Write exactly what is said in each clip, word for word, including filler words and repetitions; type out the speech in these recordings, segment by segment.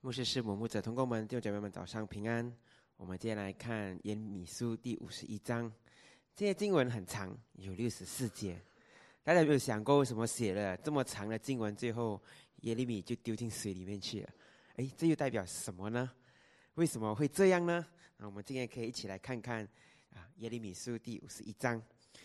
牧师师母、牧者、同工们、弟兄姐妹们，早上平安。我们今天来看耶利米书第五十一章。这些经文很长，有六十四节。大家有没有想过，为什么写了这么长的经文，最后耶利米就丢进水里面去了？哎，这又代表什么呢？为什么会这样呢？那我们今天可以一起来看看啊，耶利米书第五十一章。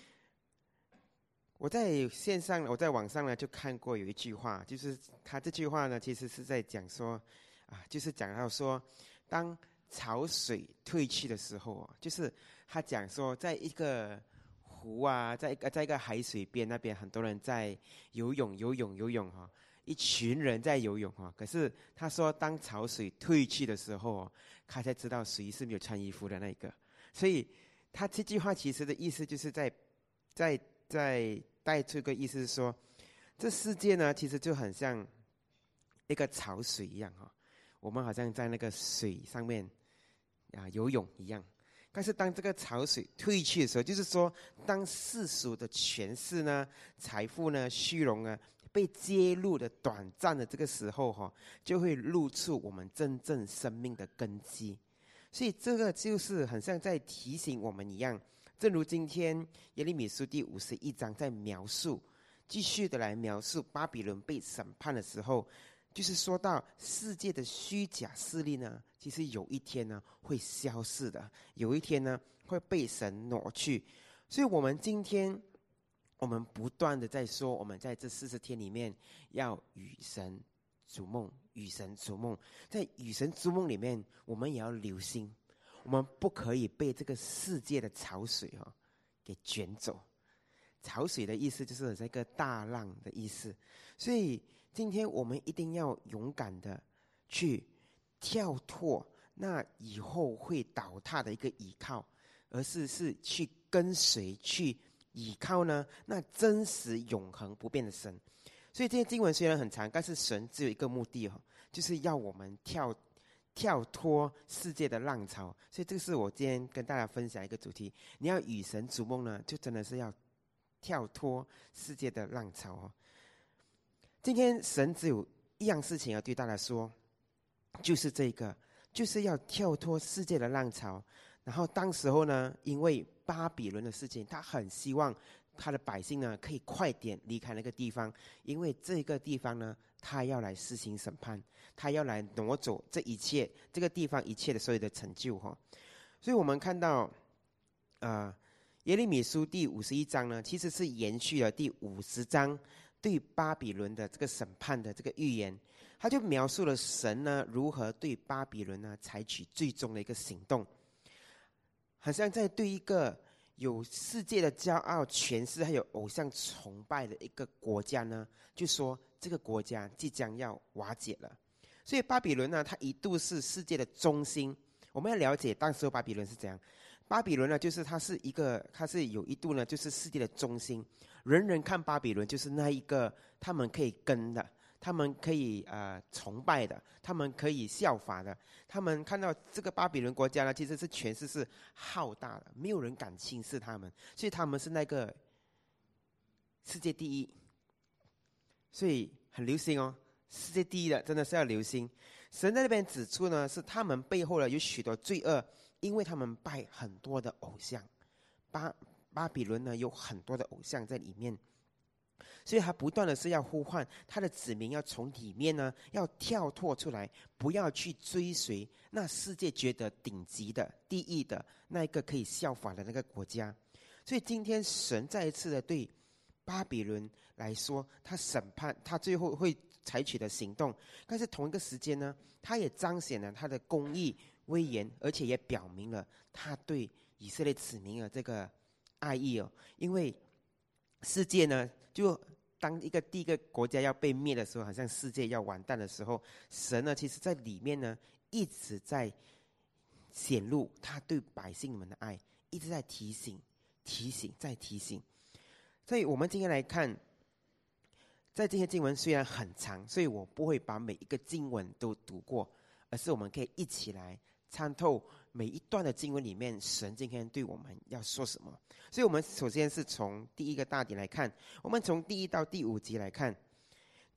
我在线上，我在网上呢就看过有一句话，就是他这句话呢，其实是在讲说。啊，就是讲到说，当潮水退去的时候啊，就是他讲说，在一个湖啊，在一个在一个海水边那边，很多人在游泳、游泳、游泳哈，一群人在游泳哈。可是他说，当潮水退去的时候，他才知道谁是没有穿衣服的那个。所以他这句话其实的意思就是在在在带出一个意思是说，这世界呢，其实就很像一个潮水一样哈。我们好像在那个水上面啊游泳一样，但是当这个潮水退去的时候，就是说，当世俗的权势呢、财富呢、虚荣啊被揭露的短暂的这个时候哈，就会露出我们真正生命的根基。所以这个就是很像在提醒我们一样，正如今天耶利米书第五十一章在描述，继续的来描述巴比伦被审判的时候。就是说到世界的虚假势力呢，其实有一天呢会消逝的，有一天呢会被神挪去。所以我们今天我们不断的在说，我们在这四十天里面要与神逐梦，与神逐梦。在与神逐梦里面，我们也要留心，我们不可以被这个世界的潮水哦给卷走。潮水的意思就是这个大浪的意思，所以今天我们一定要勇敢的去跳脱那以后会倒塌的一个依靠，而是是去跟随去依靠呢那真实永恒不变的神。所以这些经文虽然很长，但是神只有一个目的哦，就是要我们跳跳脱世界的浪潮。所以这个是我今天跟大家分享一个主题，你要与神逐梦呢，就真的是要跳脱世界的浪潮哦。今天神只有一样事情要对大家说，就是这个，就是要跳脱世界的浪潮。然后当时候呢，因为巴比伦的事情，他很希望他的百姓呢可以快点离开那个地方，因为这个地方呢，他要来施行审判，他要来挪走这一切这个地方一切的所有的成就哈。所以我们看到，呃，耶利米书第五十一章呢，其实是延续了第五十章。对巴比伦的这个审判的这个预言，他就描述了神呢如何对巴比伦呢采取最终的一个行动，好像在对一个有世界的骄傲、权势还有偶像崇拜的一个国家呢，就说这个国家即将要瓦解了。所以巴比伦呢，它一度是世界的中心。我们要了解当时巴比伦是怎样。巴比伦呢，就是它是一个，它是有一度呢，就是世界的中心。人人看巴比伦就是那一个他们可以跟的，他们可以呃崇拜的，他们可以效法的。他们看到这个巴比伦国家呢，其实是权势是浩大的，没有人敢轻视他们，所以他们是那个世界第一。所以很流行哦，世界第一的真的是要留心。神在那边指出呢，是他们背后呢有许多罪恶，因为他们拜很多的偶像。巴巴比伦呢有很多的偶像在里面，所以他不断的是要呼唤他的子民要从里面呢要跳脱出来，不要去追随那世界觉得顶级的第一的那一个可以效法的那个国家。所以今天神再一次的对巴比伦来说，他审判他最后会采取的行动，但是同一个时间呢，他也彰显了他的公义威严，而且也表明了他对以色列子民的这个爱意哦。因为世界呢，就当一个第一个国家要被灭的时候，好像世界要完蛋的时候，神呢，其实在里面呢，一直在显露他对百姓们的爱，一直在提醒、提醒、再提醒。所以我们今天来看，在这些经文虽然很长，所以我不会把每一个经文都读过，而是我们可以一起来参透每一段的经文里面，神今天对我们要说什么。所以我们首先是从第一个大点来看，我们从第一到第五节来看。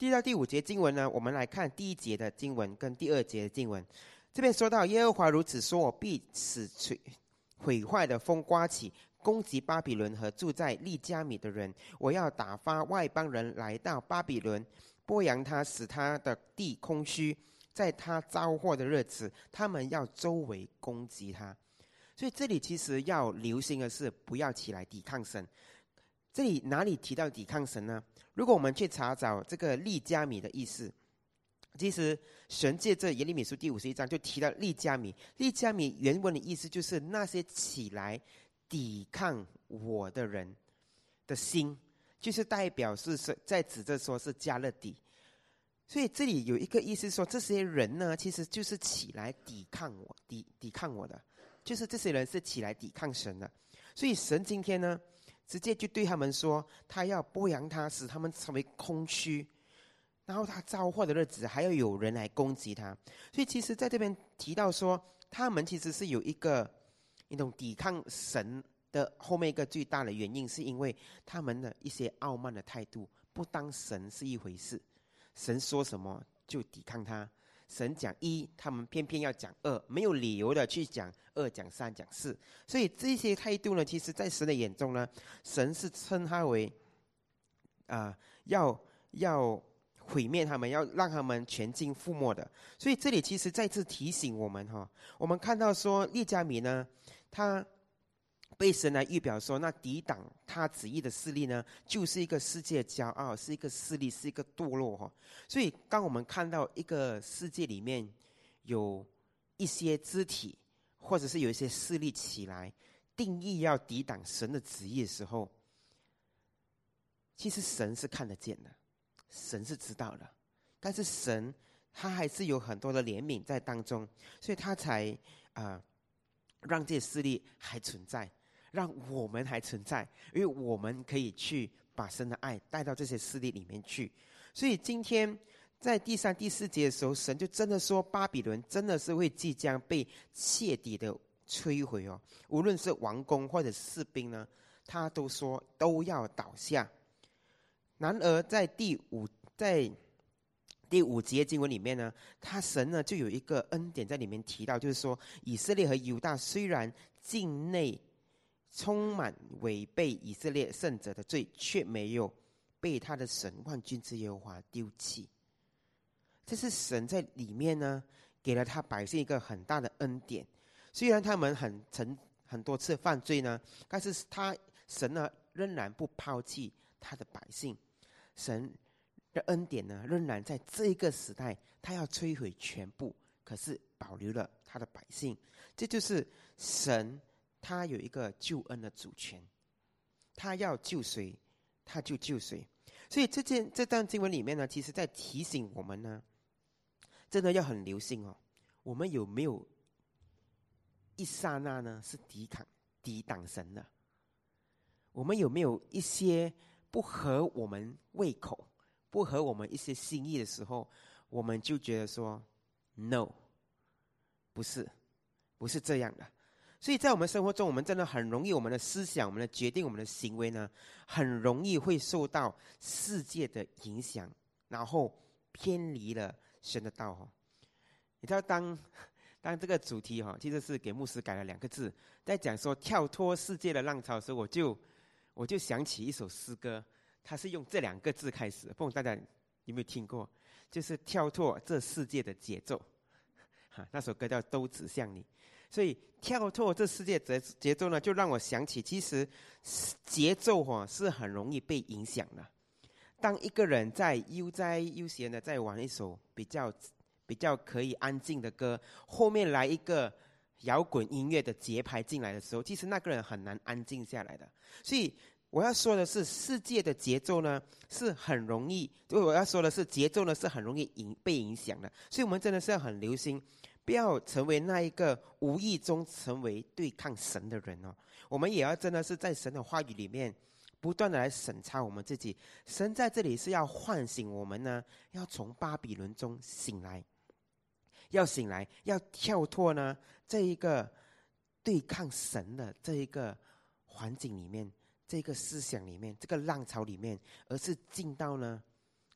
第一到第五节经文呢，我们来看第一节的经文跟第二节的经文。这边说到，耶和华如此说，我必使毁坏的风刮起，攻击巴比伦和住在利加米的人。我要打发外邦人来到巴比伦，剥扬他，使他的地空虚。在他招祸的日子，他们要周围攻击他。所以这里其实要留心的是，不要起来抵抗神。这里哪里提到抵抗神呢？如果我们去查找这个利加米的意思，其实神借这耶利米书第五十一章就提到利加米。利加米原文的意思就是那些起来抵抗我的人的心，就是代表是在指着说是迦勒底。所以这里有一个意思说，这些人呢，其实就是起来抵抗我，抵抵抗我的，就是这些人是起来抵抗神的。所以神今天呢，直接就对他们说，他要剥扬他，使他们成为空虚，然后他招祸的日子还要有人来攻击他。所以其实在这边提到说，他们其实是有一个一种抵抗神的后面一个最大的原因，是因为他们的一些傲慢的态度，不当神是一回事，神说什么就抵抗他，神讲一，他们偏偏要讲二，没有理由的去讲二，讲三，讲四。所以这些态度呢，其实在神的眼中呢，神是称他为啊、呃，要要毁灭他们，要让他们全尽覆没的。所以这里其实再次提醒我们哈，我们看到说利加米呢，他被神来预表说，那抵挡他旨意的势力呢，就是一个世界骄傲，是一个势力，是一个堕落哈。所以当我们看到一个世界里面有一些肢体，或者是有一些势力起来，定义要抵挡神的旨意的时候，其实神是看得见的，神是知道的，但是神他还是有很多的怜悯在当中，所以他才啊、呃、让这些势力还存在，让我们还存在，因为我们可以去把神的爱带到这些势力里面去。所以今天在第三、第四节的时候，神就真的说，巴比伦真的是会即将被彻底的摧毁哦。无论是王宫或者士兵呢，他都说都要倒下。然而在第五在第五节经文里面呢，他神呢就有一个恩典在里面提到，就是说以色列和犹大虽然境内充满违背以色列圣者的罪，却没有被他的神万军之耶和华丢弃。这是神在里面呢给了他百姓一个很大的恩典。虽然他们很曾很多次犯罪呢，但是他神呢仍然不抛弃他的百姓。神的恩典呢仍然在这一个时代，他要摧毁全部，可是保留了他的百姓。这就是神他有一个救恩的主权，他要救谁他就救谁。所以这件这段经文里面呢，其实在提醒我们呢，真的要很留心哦，我们有没有一刹那呢是抵抗抵挡神的？我们有没有一些不合我们胃口，不合我们一些心意的时候，我们就觉得说 no， 不是不是这样的。所以在我们生活中，我们真的很容易，我们的思想、我们的决定、我们的行为呢，很容易会受到世界的影响，然后偏离了神的道哦。你知道当当这个主题哈，其实是给牧师改了两个字，在讲说跳脱世界的浪潮的时候，我就我就想起一首诗歌，它是用这两个字开始，不知道大家有没有听过？就是跳脱这世界的节奏，哈，那首歌叫《都指向你》。所以跳脱这世界节节奏呢，就让我想起，其实节奏哈是很容易被影响的。当一个人在悠哉悠闲的在玩一首比较比较可以安静的歌，后面来一个摇滚音乐的节拍进来的时候，其实那个人很难安静下来的。所以我要说的是，世界的节奏呢是很容易，我要说的是节奏呢是很容易影被影响的。所以我们真的是要很留心，不要成为那一个无意中成为对抗神的人哦。我们也要真的是在神的话语里面不断的来审查我们自己。神在这里是要唤醒我们呢，要从巴比伦中醒来，要醒来，要跳脱呢这一个对抗神的这一个环境里面，这个思想里面，这个浪潮里面，而是进到呢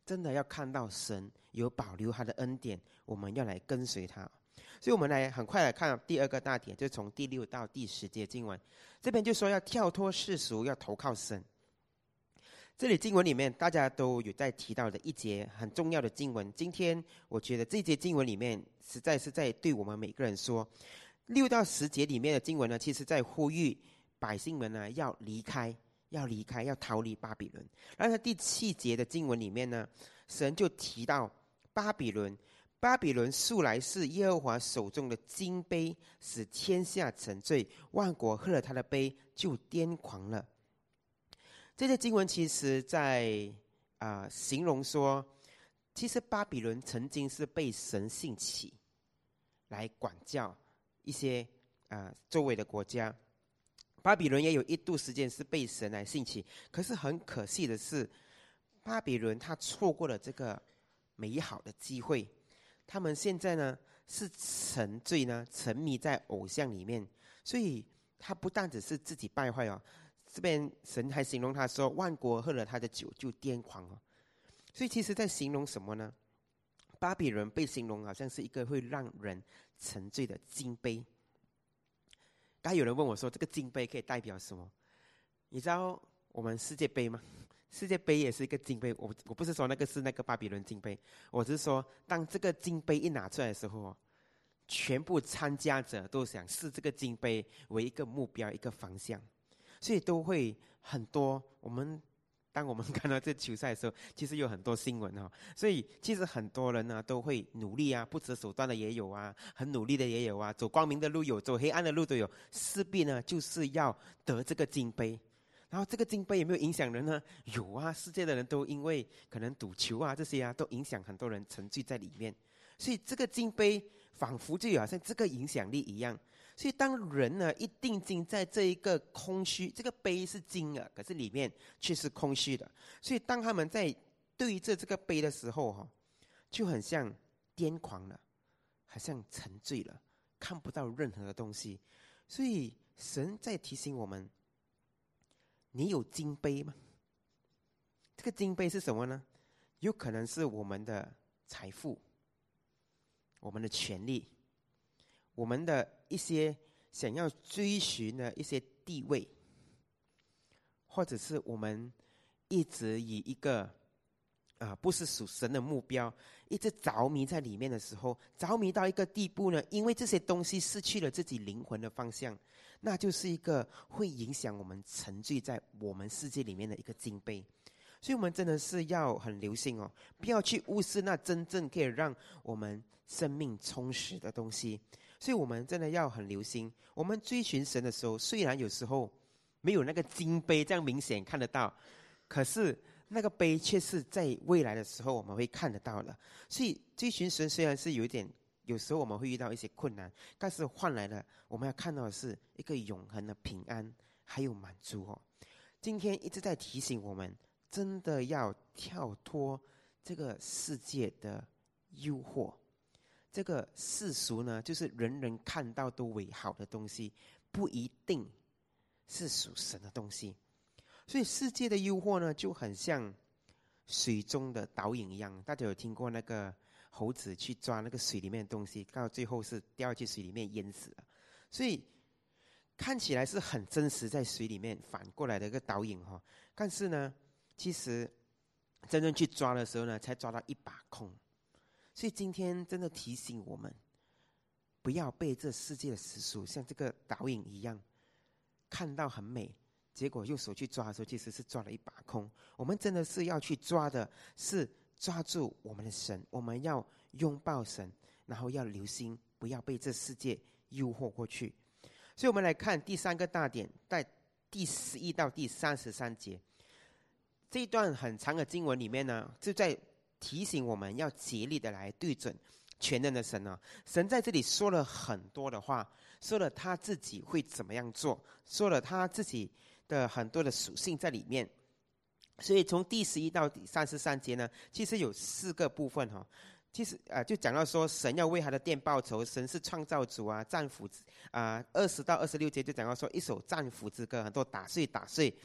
真的要看到神有保留他的恩典，我们要来跟随他。所以我们来很快来看第二个大点，就从第六到第十节经文，这边就说要跳脱世俗，要投靠神。这里经文里面大家都有在提到的一节很重要的经文，今天我觉得这节经文里面实在是在对我们每个人说，六到十节里面的经文呢，其实在呼吁百姓们呢要离开，要离开，要逃离巴比伦。然后第七节的经文里面呢，神就提到巴比伦，巴比伦素来是耶和华手中的金杯，使天下沉醉，万国喝了他的杯就癫狂了。这些经文其实在、呃、形容说，其实巴比伦曾经是被神兴起来管教一些、呃、周围的国家。巴比伦也有一度时间是被神来兴起，可是很可惜的是，巴比伦他错过了这个美好的机会。他们现在呢是沉醉呢沉迷在偶像里面，所以他不但只是自己败坏哦，这边神还形容他说，万国喝了他的酒就癫狂哦。所以其实在形容什么呢？巴比伦被形容好像是一个会让人沉醉的金杯。刚才有人问我说，这个金杯可以代表什么？你知道我们世界杯吗？世界杯也是一个金杯，我我不是说那个是那个巴比伦金杯，我只是说当这个金杯一拿出来的时候，全部参加者都想视这个金杯为一个目标，一个方向，所以都会很多。我们当我们看到这球赛的时候，其实有很多新闻哦，所以其实很多人呢都会努力啊，不择手段的也有啊，很努力的也有啊，走光明的路有，走黑暗的路都有，势必呢就是要得这个金杯。然后这个金杯有没有影响人呢？有啊，世界的人都因为可能赌球啊这些啊，都影响很多人沉醉在里面。所以这个金杯仿佛就好像这个影响力一样。所以当人呢一定睛在这一个空虚，这个杯是金的，可是里面却是空虚的。所以当他们在对着这个杯的时候，就很像癫狂了，好像沉醉了，看不到任何的东西。所以神在提醒我们，你有金杯吗？这个金杯是什么呢？有可能是我们的财富，我们的权利，我们的一些想要追寻的一些地位，或者是我们一直以一个、呃、不是属神的目标，一直着迷在里面的时候，着迷到一个地步呢，因为这些东西失去了自己灵魂的方向，那就是一个会影响我们沉醉在我们世界里面的一个金杯。所以我们真的是要很留心哦，不要去忽视那真正可以让我们生命充实的东西。所以我们真的要很留心，我们追寻神的时候，虽然有时候没有那个金杯这样明显看得到，可是那个杯却是在未来的时候我们会看得到的。所以追寻神虽然是有一点，有时候我们会遇到一些困难，但是换来了我们要看到的是一个永恒的平安还有满足哦。今天一直在提醒我们，真的要跳脱这个世界的诱惑。这个世俗呢，就是人人看到都为好的东西，不一定是属神的东西。所以世界的诱惑呢，就很像水中的倒影一样。大家有听过那个猴子去抓那个水里面的东西，到最后是掉进水里面淹死了。所以看起来是很真实，在水里面反过来的一个倒影哈。但是呢，其实真正去抓的时候呢，才抓到一把空。所以今天真的提醒我们，不要被这世界的世俗像这个倒影一样，看到很美，结果用手去抓的时候，其实是抓了一把空。我们真的是要去抓的，是抓住我们的神，我们要拥抱神，然后要留心，不要被这世界诱惑过去。所以我们来看第三个大点，在第十一到第三十三节，这一段很长的经文里面呢，就在提醒我们要竭力的来对准全能的神啊。神在这里说了很多的话，说了他自己会怎么样做，说了他自己的很多的属性在里面。所以从第十一到第三十三节呢，其实有四个部分哈、哦。其实啊、呃，就讲到说神要为他的殿报仇，神是创造主啊，战斧啊。二十到二十六节就讲到说一首战斧之歌，很多打碎打碎。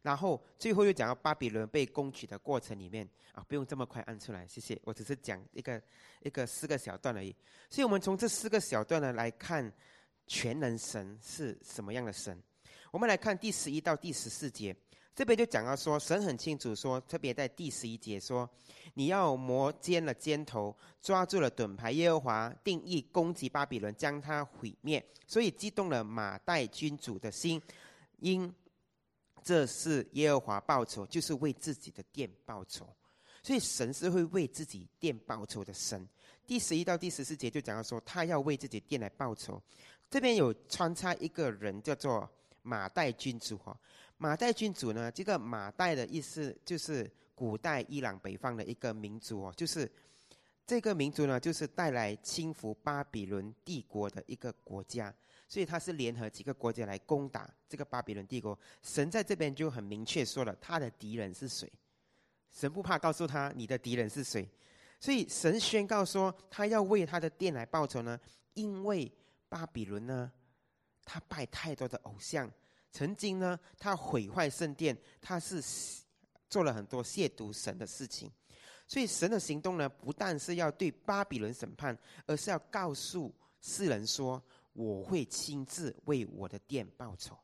然后最后又讲到巴比伦被攻取的过程里面啊，不用这么快按出来，谢谢，我只是讲一个一个四个小段而已。所以我们从这四个小段呢来看全能神是什么样的神。我们来看第十一到第十四节，这边就讲到说，神很清楚说，特别在第十一节说，你要磨尖了尖头，抓住了盾牌，耶和华定义攻击巴比伦，将他毁灭，所以激动了马代君主的心，因这是耶和华报仇，就是为自己的殿报仇。所以神是会为自己殿报仇的神。第十一到第十四节就讲到说，他要为自己殿来报仇。这边有穿插一个人叫做马代君主。马代君主呢，这个马代的意思就是古代伊朗北方的一个民族，就是这个民族呢，就是带来侵服巴比伦帝国的一个国家，所以他是联合几个国家来攻打这个巴比伦帝国。神在这边就很明确说了，他的敌人是谁。神不怕告诉他你的敌人是谁，所以神宣告说，他要为他的殿来报仇呢，因为巴比伦呢，他拜太多的偶像，曾经呢，他毁坏圣殿，他是做了很多亵渎神的事情。所以神的行动呢，不但是要对巴比伦审判，而是要告诉世人说，我会亲自为我的殿报仇。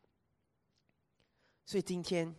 所以今天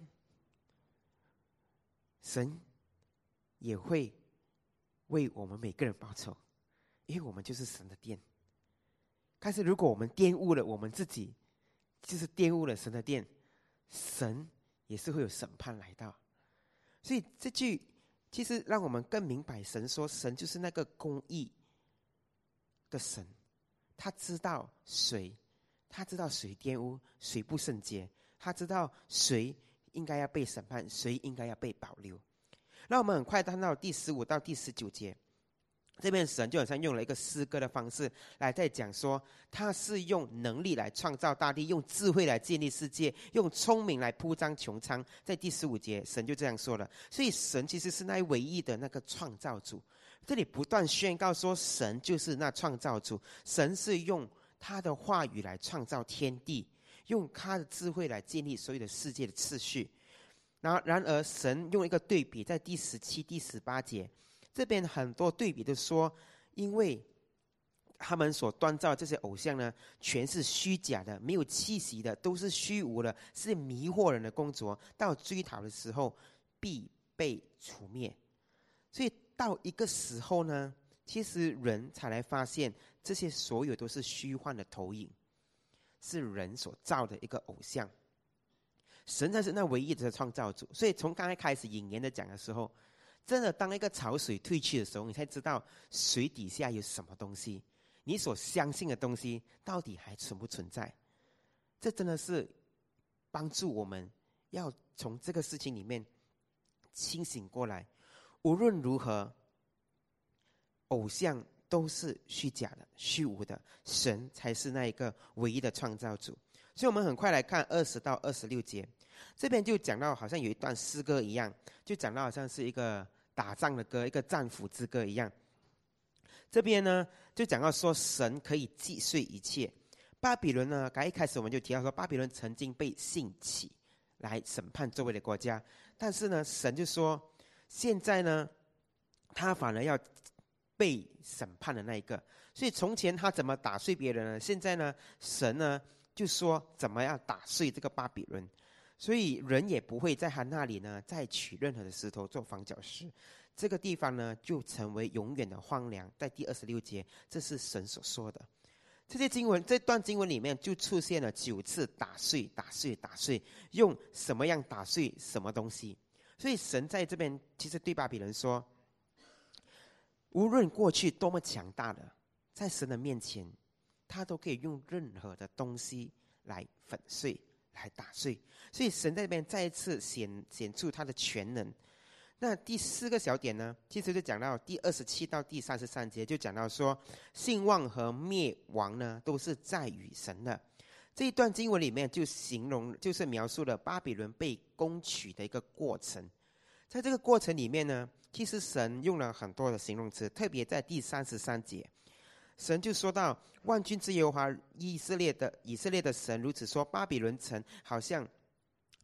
神也会为我们每个人报仇，因为我们就是神的殿。但是如果我们玷污了我们自己，就是玷污了神的殿，神也是会有审判来到。所以这句其实让我们更明白，神说神就是那个公义的神，他知道谁，他知道谁玷污，谁不圣洁，他知道谁应该要被审判，谁应该要被保留。那我们很快看到第十五到第十九节，这边神就好像用了一个诗歌的方式来在讲说，他是用能力来创造大地，用智慧来建立世界，用聪明来铺张穹苍。在第十五节神就这样说了，所以神其实是那唯一的那个创造主。这里不断宣告说，神就是那创造主，神是用他的话语来创造天地，用他的智慧来建立所有的世界的次序。然后然而神用一个对比，在第十七、第十八节，这边很多对比都说，因为他们所锻造这些偶像呢，全是虚假的，没有气息的，都是虚无的，是迷惑人的工作，到追讨的时候必被除灭。所以到一个时候呢，其实人才来发现，这些所有都是虚幻的投影，是人所造的一个偶像。神才是那唯一的创造主。所以从刚才开始引言的讲的时候，真的当一个潮水退去的时候，你才知道水底下有什么东西，你所相信的东西到底还存不存在。这真的是帮助我们要从这个事情里面清醒过来。无论如何，偶像都是虚假的、虚无的，神才是那一个唯一的创造主。所以我们很快来看二十到二十六节，这边就讲到好像有一段诗歌一样，就讲到好像是一个打仗的歌，一个战俘之歌一样。这边呢就讲到说，神可以击碎一切。巴比伦呢，刚一开始我们就提到说，巴比伦曾经被兴起来审判周围的国家，但是呢神就说，现在呢他反而要被审判的那一个。所以从前他怎么打碎别人呢？现在呢神呢就说怎么样打碎这个巴比伦。所以人也不会在他那里呢再取任何的石头做房角石，这个地方呢就成为永远的荒凉。在第二十六节，这是神所说的。这些经文，这段经文里面就出现了九次打碎打碎打碎，用什么样打碎什么东西。所以神在这边其实对巴比伦说，无论过去多么强大的，在神的面前他都可以用任何的东西来粉碎来打碎。所以神在这边再一次 显, 显出他的全能。那第四个小点呢，其实就讲到第二十七到第三十三节，就讲到说，兴旺和灭亡呢都是在于神的。这一段经文里面就形容，就是描述了巴比伦被攻取的一个过程。在这个过程里面呢，其实神用了很多的形容词，特别在第三十三节，神就说到，万军之耶和华以色列的以色列的神如此说，巴比伦城好像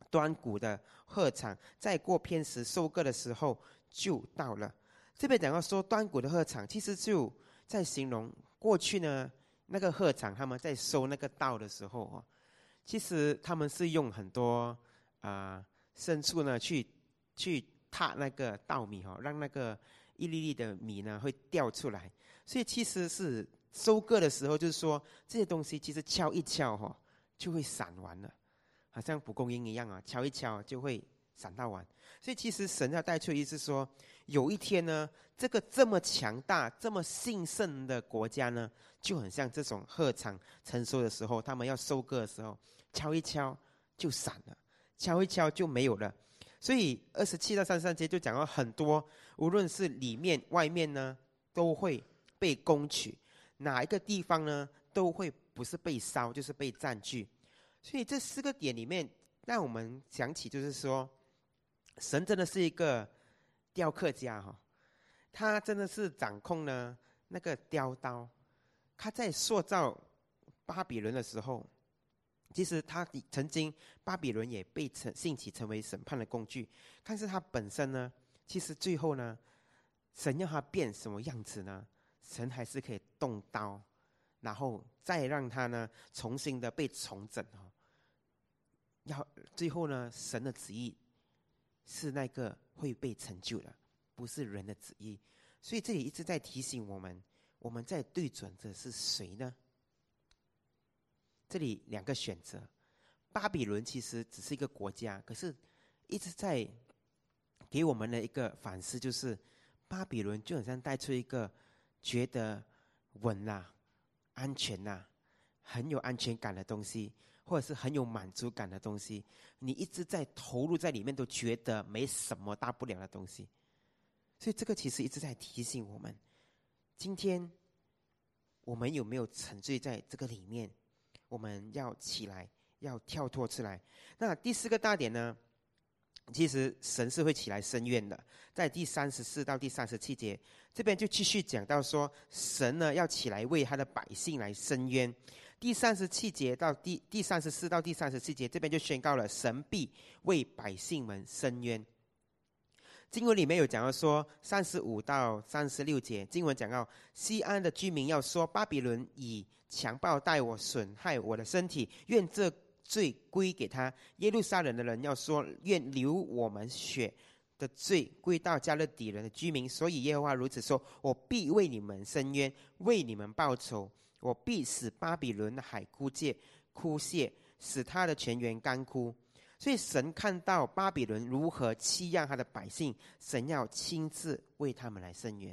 端午的禾场再过片时收割的时候就到了。这边讲到说端午的禾场，其实就在形容过去呢，那个禾场他们在收那个稻的时候哦，其实他们是用很多啊、呃、牲畜呢去去踏那个稻米哈、哦，让那个一粒粒的米呢会掉出来。所以其实是收割的时候，就是说这些东西其实敲一敲哈、哦、就会散完了，好像蒲公英一样啊，敲一敲就会散到完。所以其实神要带出的意思是说，有一天呢，这个这么强大、这么兴盛的国家呢，就很像这种禾场成熟的时候，他们要收割的时候，敲一敲就散了，敲一敲就没有了。所以二十七到三十三节就讲到很多，无论是里面外面呢，都会被攻取，哪一个地方呢，都会不是被烧，就是被占据。所以这四个点里面，让我们想起就是说，神真的是一个雕刻家哈、哦，他真的是掌控呢那个雕刀。他在塑造巴比伦的时候，其实他曾经巴比伦也被成兴起成为审判的工具，但是他本身呢，其实最后呢，神要他变什么样子呢？神还是可以动刀，然后再让他呢重新的被重整哦。要最后呢，神的旨意是那个会被成就的，不是人的旨意。所以这里一直在提醒我们，我们在对准的是谁呢？这里两个选择，巴比伦其实只是一个国家，可是一直在给我们的一个反思，就是巴比伦就好像带出一个觉得稳啦、啊、安全啦、啊、很有安全感的东西，或者是很有满足感的东西，你一直在投入在里面，都觉得没什么大不了的东西。所以这个其实一直在提醒我们，今天我们有没有沉醉在这个里面？我们要起来，要跳脱出来。那第四个大点呢，其实神是会起来申冤的。在第三十四到第三十七节，这边就继续讲到说，神呢要起来为他的百姓来申冤。第三十七节到第第三十四到第三十七节，这边就宣告了神必为百姓们申冤。经文里面有讲到说，三十五到三十六节，经文讲到西安的居民要说，巴比伦以强暴待我，损害我的身体，愿这罪归给他。耶路撒冷的人要说，愿流我们血的罪归到加勒底人的居民。所以耶和华如此说，我必为你们伸冤，为你们报仇。我必使巴比伦的海枯竭枯泄，使他的泉源干枯。所以神看到巴比伦如何欺压他的百姓，神要亲自为他们来伸冤。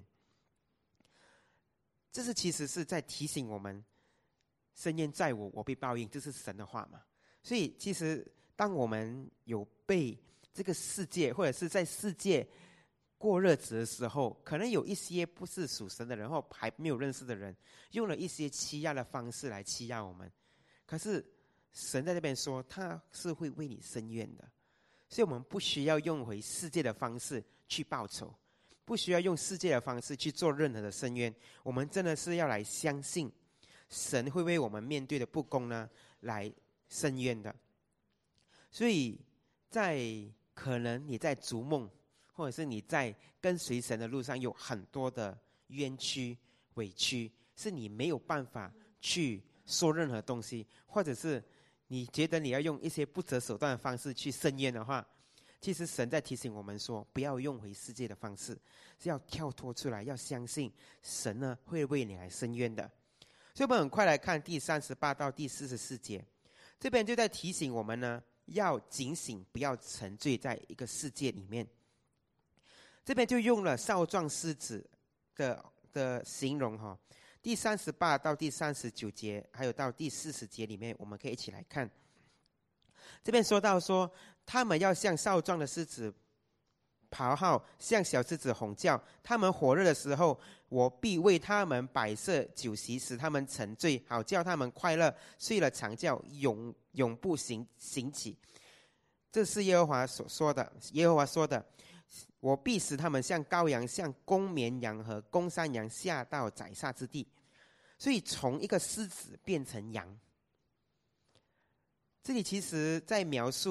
这是其实是在提醒我们，伸冤在我，我必报应，这是神的话嘛。所以其实当我们有被这个世界或者是在世界过日子的时候，可能有一些不是属神的人或还没有认识的人，用了一些欺压的方式来欺压我们。可是神在这边说，他是会为你伸冤的。所以我们不需要用回世界的方式去报仇，不需要用世界的方式去做任何的伸冤。我们真的是要来相信神会为我们面对的不公呢来伸冤的。所以在可能你在逐梦，或者是你在跟随神的路上，有很多的冤屈委屈，是你没有办法去说任何东西，或者是你觉得你要用一些不择手段的方式去伸冤的话，其实神在提醒我们说，不要用回世界的方式，是要跳脱出来，要相信神呢会为你来伸冤的。所以我们很快来看第三十八到第四十四节，这边就在提醒我们呢，要警醒，不要沉醉在一个世界里面。这边就用了少壮狮子的的形容哈、哦。第三十八到第三十九节，还有到第四十节里面，我们可以一起来看。这边说到说，他们要像少壮的狮子咆哮，像小狮子吼叫。他们火热的时候，我必为他们摆设酒席，使他们沉醉，好叫他们快乐，睡了长觉，永永不醒醒起。这是耶和华所说的。耶和华说的。我必使他们像羔羊，像公绵羊和公山羊下到宰杀之地。所以从一个狮子变成羊，这里其实在描述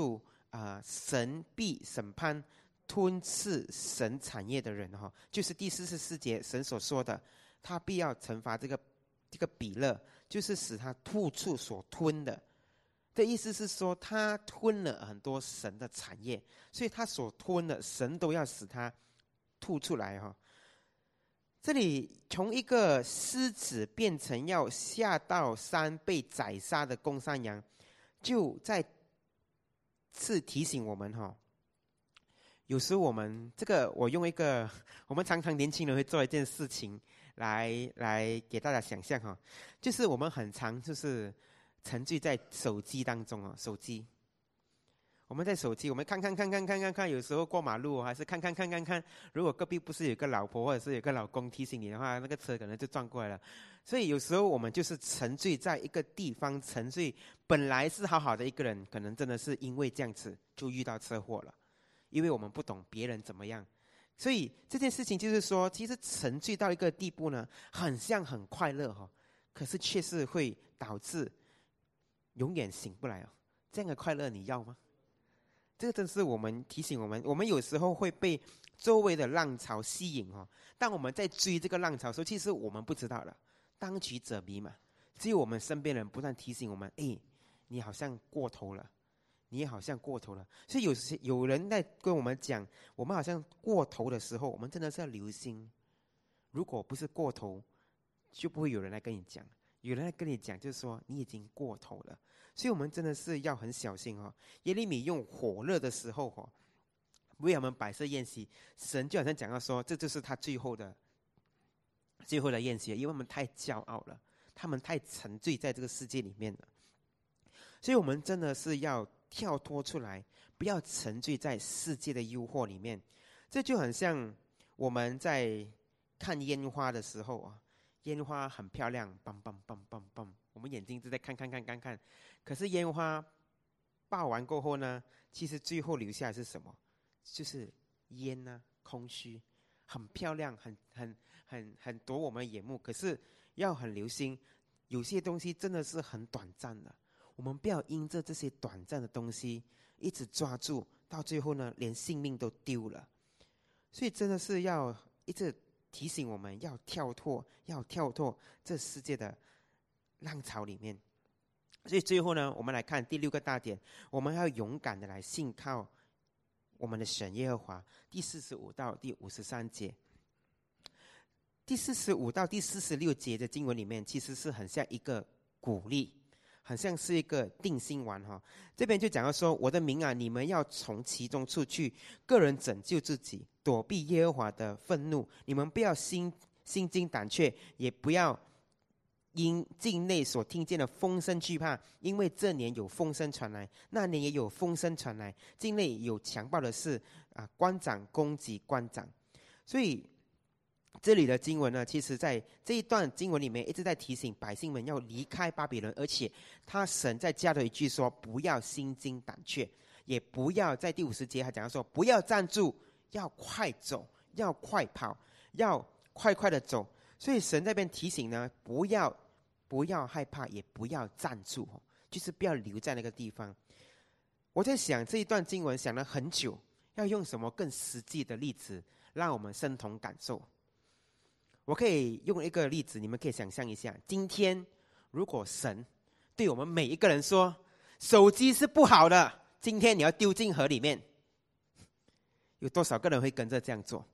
啊、呃，神必审判吞噬神产业的人哈、哦，就是第四十四节神所说的，他必要惩罚这个这个比勒，就是使他吐出所吞的。这意思是说，他吞了很多神的产业，所以他所吞的，神都要使他吐出来哈、哦。这里从一个狮子变成要下到山被宰杀的公山羊，就再次提醒我们哈、哦。有时我们这个，我用一个我们常常年轻人会做一件事情来来给大家想象哈、哦，就是我们很常就是沉醉在手机当中哦，手机。我们在手机，我们看看看看看看看，有时候过马路还是看看看看看。如果隔壁不是有个老婆或者是有个老公提醒你的话，那个车可能就撞过来了。所以有时候我们就是沉醉在一个地方，沉醉本来是好好的一个人，可能真的是因为这样子就遇到车祸了，因为我们不懂别人怎么样。所以这件事情就是说，其实沉醉到一个地步呢，很像很快乐哈、哦，可是却是会导致永远醒不来哦。这样的快乐你要吗？这个真是我们提醒我们，我们有时候会被周围的浪潮吸引哦。当我们在追这个浪潮的时候，其实我们不知道了，当局者迷嘛。只有我们身边人不断提醒我们，哎，你好像过头了，你好像过头了。所以有时有人在跟我们讲，我们好像过头的时候，我们真的是要留心。如果不是过头，就不会有人来跟你讲。有人来跟你讲，就是说你已经过头了。所以我们真的是要很小心哦。耶利米用火热的时候哦，为他们摆设宴席，神就好像讲到说，这就是他最后的最后的宴席，因为他们太骄傲了，他们太沉醉在这个世界里面了。所以我们真的是要跳脱出来，不要沉醉在世界的诱惑里面。这就很像我们在看烟花的时候啊，烟花很漂亮，棒棒棒棒棒，我们眼睛就在看看看看看。可是烟花爆完过后呢，其实最后留下的是什么？就是烟啊，空虚，很漂亮，很很很很夺我们眼目。可是要很留心，有些东西真的是很短暂的，我们不要因着这些短暂的东西一直抓住，到最后呢，连性命都丢了。所以真的是要一直提醒我们，要跳脱，要跳脱这世界的浪潮里面。所以最后呢，我们来看第六个大点，我们要勇敢的来信靠我们的神耶和华。第四十五到第五十三节，第四十五到第四十六节的经文里面，其实是很像一个鼓励，很像是一个定心丸哈。这边就讲到说，我的民啊，你们要从其中出去，个人拯救自己，躲避耶和华的愤怒。你们不要心心惊胆怯，也不要因境内所听见的风声惧怕，因为这年有风声传来，那年也有风声传来，境内有强暴的事啊，官长攻击官长。所以这里的经文呢，其实在这一段经文里面一直在提醒百姓们要离开巴比伦，而且他神在加了一句说，不要心惊胆怯，也不要在第五十节还讲到说，不要站住，要快走，要快跑，要快快的走。所以神在那边提醒呢，不要不要害怕，也不要站住，就是不要留在那个地方。我在想这一段经文想了很久，要用什么更实际的例子让我们身同感受。我可以用一个例子，你们可以想象一下，今天如果神对我们每一个人说，手机是不好的，今天你要丢进河里面，有多少个人会跟着这样做？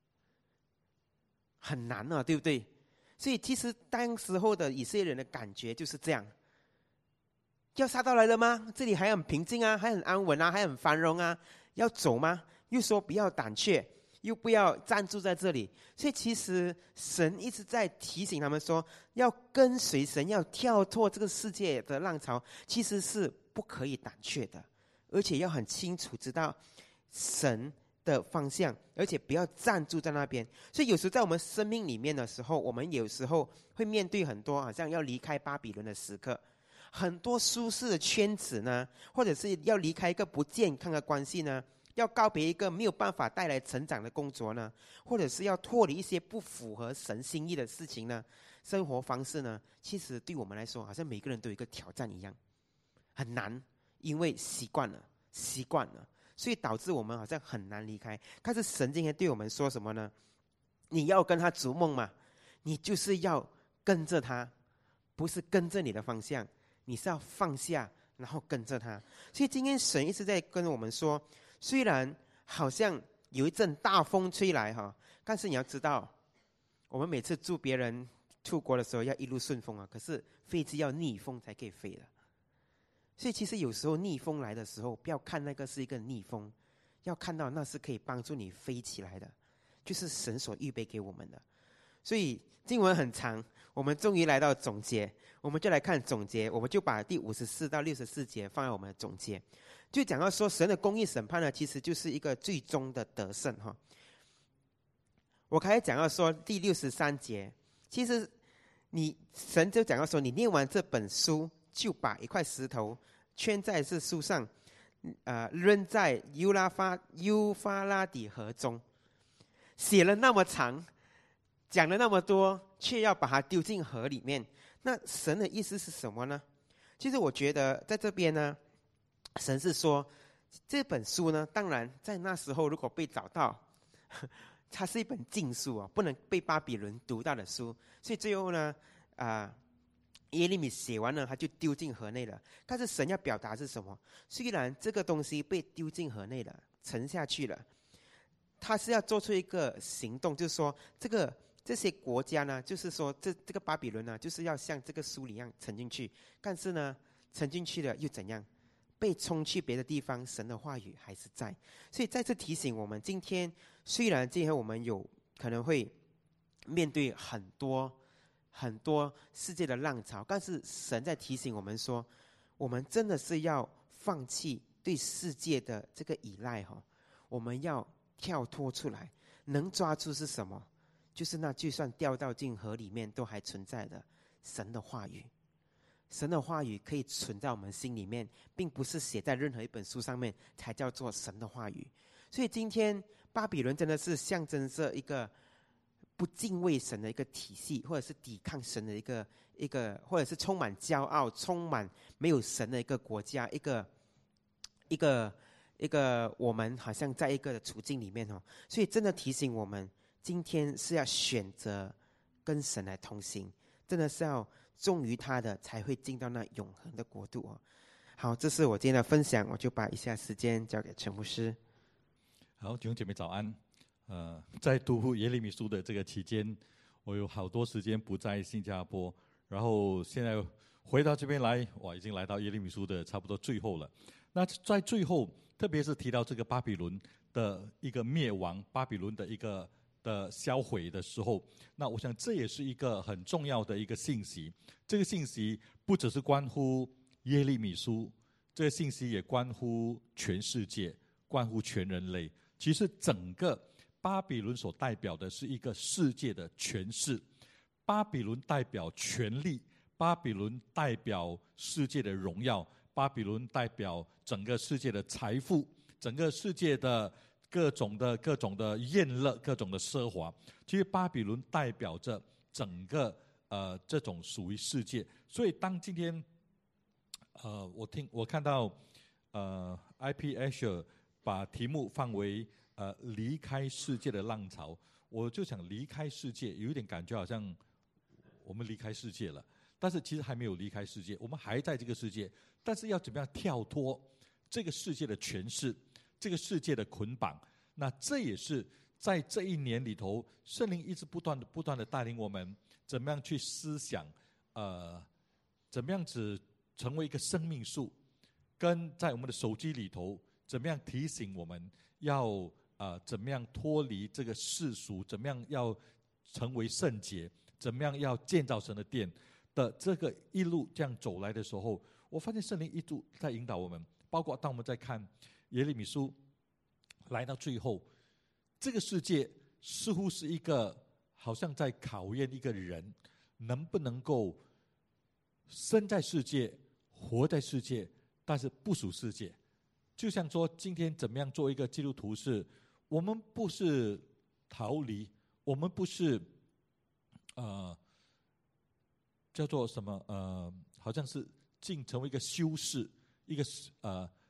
很难啊，对不对？所以其实当时候的以色列人的感觉就是这样，要杀到来了吗？这里还很平静啊，还很安稳啊，还很繁荣啊，要走吗？又说不要胆怯，又不要站住在这里。所以其实神一直在提醒他们说，要跟随神，要跳脱这个世界的浪潮，其实是不可以胆怯的，而且要很清楚知道神的方向，而且不要站住在那边。所以有时在我们生命里面的时候，我们有时候会面对很多好像要离开巴比伦的时刻，很多舒适的圈子呢，或者是要离开一个不健康的关系呢，要告别一个没有办法带来成长的工作呢，或者是要脱离一些不符合神心意的事情呢，生活方式呢，其实对我们来说好像每个人都有一个挑战一样，很难，因为习惯了习惯了，所以导致我们好像很难离开。但是神今天对我们说什么呢？你要跟他逐梦嘛，你就是要跟着他，不是跟着你的方向，你是要放下，然后跟着他。所以今天神一直在跟我们说，虽然好像有一阵大风吹来哈，但是你要知道，我们每次祝别人出国的时候要一路顺风啊，可是飞机要逆风才可以飞的。所以其实有时候逆风来的时候，不要看那个是一个逆风，要看到那是可以帮助你飞起来的，就是神所预备给我们的。所以经文很长，我们终于来到总结，我们就来看总结。我们就把第五十四到六十四节放在我们的总结，就讲到说神的公义审判呢，其实就是一个最终的得胜哈。我开始讲到说第六十三节，其实你神就讲到说，你念完这本书，就把一块石头圈在这书上，呃，扔在优拉发优发拉底河中。写了那么长，讲了那么多，却要把它丢进河里面。那神的意思是什么呢？其实我觉得在这边呢，神是说这本书呢，当然在那时候如果被找到，它是一本禁书啊，不能被巴比伦读到的书。所以最后呢，啊、呃。耶利米写完了，他就丢进河内了。但是神要表达是什么？虽然这个东西被丢进河内了，沉下去了，他是要做出一个行动，就是说，这个这些国家呢，就是说，这这个巴比伦呢，就是要像这个书里一样沉进去。但是呢，沉进去了又怎样？被冲去别的地方，神的话语还是在。所以再次提醒我们，今天虽然今天我们有可能会面对很多。很多世界的浪潮，但是神在提醒我们说，我们真的是要放弃对世界的这个依赖哈，我们要跳脱出来，能抓住是什么？就是那就算掉到进河里面都还存在的神的话语。神的话语可以存在我们心里面，并不是写在任何一本书上面才叫做神的话语。所以今天巴比伦真的是象征着一个不敬畏神的一个体系，或者是抵抗神的一个一个，或者是充满骄傲、充满没有神的一个国家，一个一个一个我们好像在一个处境里面哦。所以真的提醒我们，今天是要选择跟神来同行，真的是要忠于他的，才会进到那永恒的国度哦。好，这是我今天的分享，我就把以下时间交给陈牧师。 好，弟兄姐妹早安。呃，在读耶利米书的这个期间，我有好多时间不在新加坡，然后现在回到这边来，哇，已经来到耶利米书的差不多最后了。那在最后，特别是提到这个巴比伦的一个灭亡，巴比伦的一个的销毁的时候，那我想这也是一个很重要的一个信息。这个信息不只是关乎耶利米书，这个信息也关乎全世界，关乎全人类。其实整个巴比伦所代表的是一个世界的权势，巴比伦代表权力，巴比伦代表世界的荣耀，巴比伦代表整个世界的财富，整个世界的各种的各种的宴乐，各种的奢华。其实巴比伦代表着整个呃这种属于世界。所以当今天呃我听我看到呃 I P Asher 把题目放为呃，离开世界的浪潮，我就想离开世界，有一点感觉好像我们离开世界了，但是其实还没有离开世界，我们还在这个世界，但是要怎么样跳脱这个世界的权势，这个世界的捆绑？那这也是在这一年里头，圣灵一直不断的、不断的带领我们，怎么样去思想，呃，怎么样子成为一个生命树，跟在我们的手机里头，怎么样提醒我们要。呃，怎么样脱离这个世俗？怎么样要成为圣洁？怎么样要建造神的殿的这个一路这样走来的时候，我发现圣灵一直在引导我们。包括当我们在看耶利米书，来到最后，这个世界似乎是一个好像在考验一个人能不能够生在世界，活在世界，但是不属世界。就像说，今天怎么样做一个基督徒是？我们不是逃离，我们不是呃叫做什么呃，好像是进成为一个修士，一个呃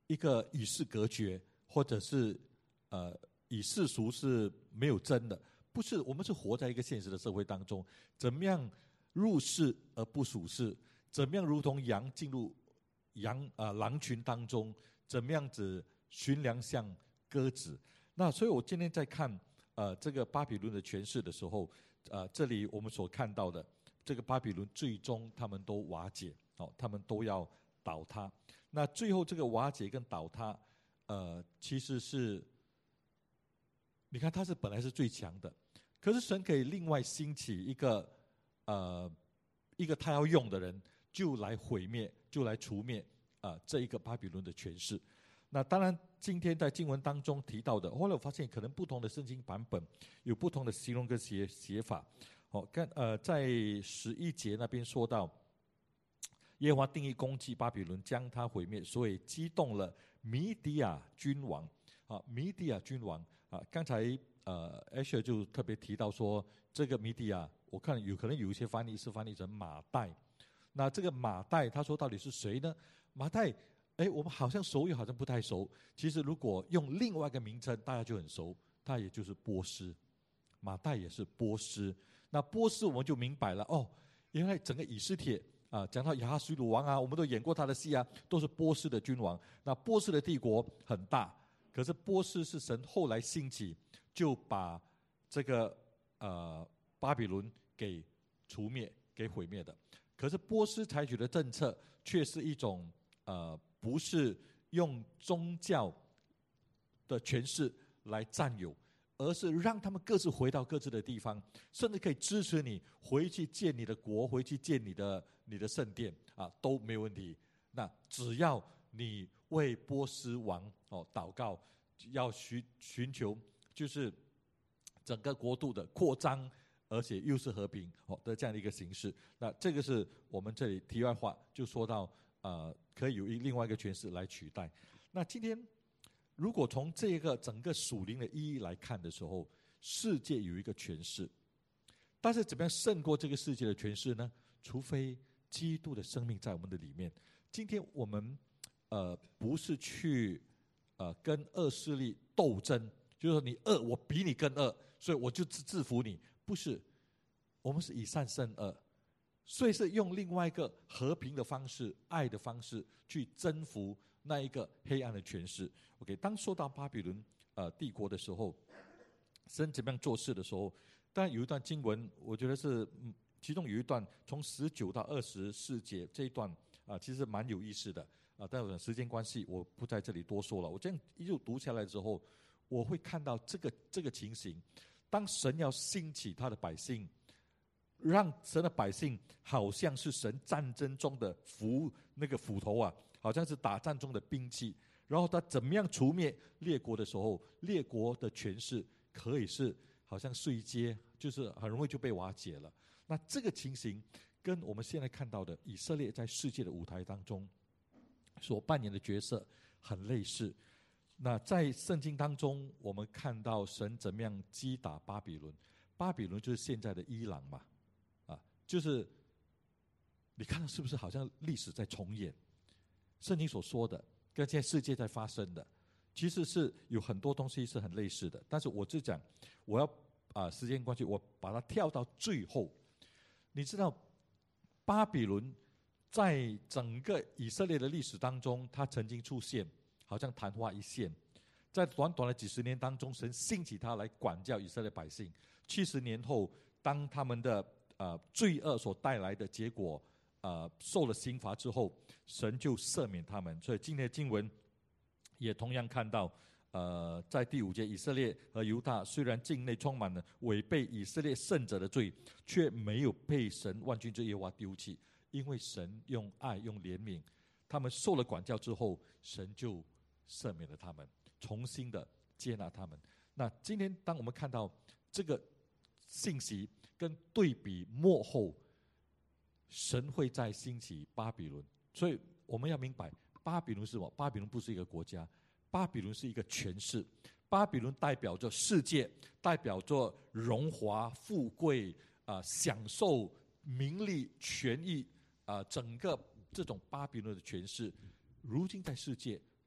一个与世隔绝，或者是呃与世俗是没有争的。不是，我们是活在一个现实的社会当中，怎么样入世而不属世？怎么样如同羊进入羊啊、呃、狼群当中？怎么样子驯良像鸽子？那所以我今天在看呃这个巴比伦的诠释的时候，呃这里我们所看到的这个巴比伦最终他们都瓦解，哦，他们都要倒塌。那最后这个瓦解跟倒塌，呃其实是，你看他是本来是最强的，可是神可以另外兴起一个呃一个他要用的人，就来毁灭，就来除灭啊、呃、这一个巴比伦的权势。那当然今天在经文当中提到的，后来我发现可能不同的圣经版本有不同的形容跟写写法。哦，跟呃在十一节那边说到，耶和华定义攻击巴比伦，将他毁灭，所以激动了米底亚君王啊，米底亚君王啊，刚才呃 Asher 就特别提到说，这个米底亚，我看有可能有一些翻译是翻译成马代。那这个马代，他说到底是谁呢？马代，哎，我们好像熟又好像不太熟。其实如果用另外一个名称，大家就很熟，他也就是波斯。马代也是波斯。那波斯我们就明白了哦，原来整个以斯帖啊，讲到亚哈水鲁王啊，我们都演过他的戏啊，都是波斯的君王。那波斯的帝国很大，可是波斯是神后来兴起，就把这个呃巴比伦给除灭、给毁灭的。可是波斯采取的政策却是一种呃，不是用宗教的权势来占有，而是让他们各自回到各自的地方，甚至可以支持你回去建你的国，回去建你的你的圣殿啊，都没有问题。那只要你为波斯王哦祷告，要寻寻求就是整个国度的扩张，而且又是和平哦的这样的一个形式。那这个是我们这里题外话就说到呃，可以有一另外一个诠释来取代。那今天如果从这个整个属灵的意义来看的时候，世界有一个诠释，但是怎么样胜过这个世界的诠释呢？除非基督的生命在我们的里面。今天我们呃不是去呃跟恶势力斗争，就是说你恶我比你更恶，所以我就制服你，不是，我们是以善胜恶，所以是用另外一个和平的方式、爱的方式去征服那一个黑暗的权势。OK， 当说到巴比伦呃帝国的时候，神怎么样做事的时候，当然有一段经文，我觉得是、嗯、其中有一段从十九到二十四节这一段啊、呃，其实蛮有意思的啊、呃。但是时间关系，我不在这里多说了。我这样一路读下来之后，我会看到这个这个情形，当神要兴起他的百姓，让神的百姓好像是神战争中的斧那个斧头啊，好像是打仗中的兵器。然后他怎么样除灭列国的时候，列国的权势可以是好像碎阶，就是很容易就被瓦解了。那这个情形跟我们现在看到的以色列在世界的舞台当中所扮演的角色很类似。那在圣经当中，我们看到神怎么样击打巴比伦，巴比伦就是现在的伊朗嘛，啊，就是你看到是不是好像历史在重演？圣经所说的跟现在世界在发生的，其实是有很多东西是很类似的。但是我就讲，我要啊、呃、时间关系，我把它跳到最后。你知道，巴比伦在整个以色列的历史当中，它曾经出现，好像昙花一现。在短短的几十年当中，神兴起他来管教以色列百姓。七十年后，当他们的呃罪恶所带来的结果。呃，受了刑罚之后，神就赦免他们。所以今天的经文也同样看到，呃，在第五节，以色列和犹大虽然境内充满了违背以色列圣者的罪，却没有被神万军之耶和华丢弃，因为神用爱、用怜悯，他们受了管教之后，神就赦免了他们，重新的接纳他们。那今天当我们看到这个信息跟对比末后，神会再兴起巴比伦，所以我们要明白，巴比伦是什么？巴比伦不是一个国家，巴比伦是一个权势。巴比伦代表着世界，代表着荣华富贵啊、呃，享受名利权益啊、呃，整个这种巴比伦的权势，如今在世界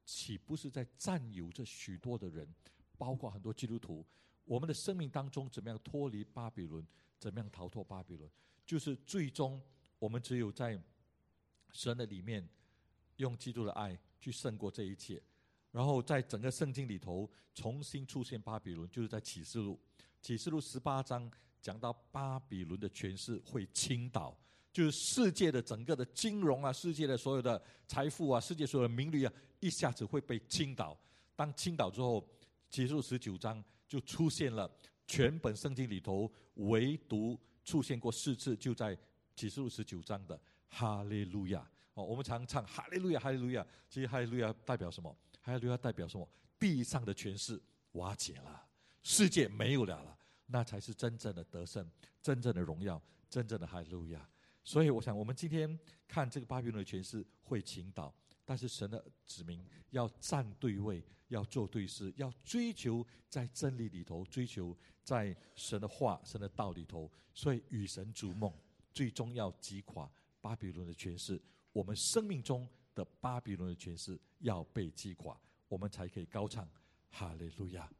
岂不是在占有着许多的人，包括很多基督徒？我们的生命当中怎么样脱离巴比伦，怎么样逃脱巴比伦，就是最终我们只有在神的里面用基督的爱去胜过这一切。然后在整个圣经里头重新出现巴比伦，就是在启示录启示录十八章讲到巴比伦的权势会倾倒，就是世界的整个的金融啊，世界的所有的财富啊，世界所有的名利啊，一下子会被倾倒。当倾倒之后，启示录十九章就出现了全本圣经里头唯独出现过四次，就在启示录十九章的哈利路亚。哦，我们常唱哈利路亚，哈利路亚。其实哈利路亚代表什么？哈利路亚代表什么？地上的权势瓦解了，世界没有了了，那才是真正的得胜，真正的荣耀，真正的哈利路亚。所以我想我们今天看这个巴比伦的权势会倾倒，但是神的子民要站对位，要做对事，要追求在真理里头，追求在神的话神的道里头，所以与神逐梦，最终要击垮巴比伦的权势。我们生命中的巴比伦的权势要被击垮，我们才可以高唱哈利路亚。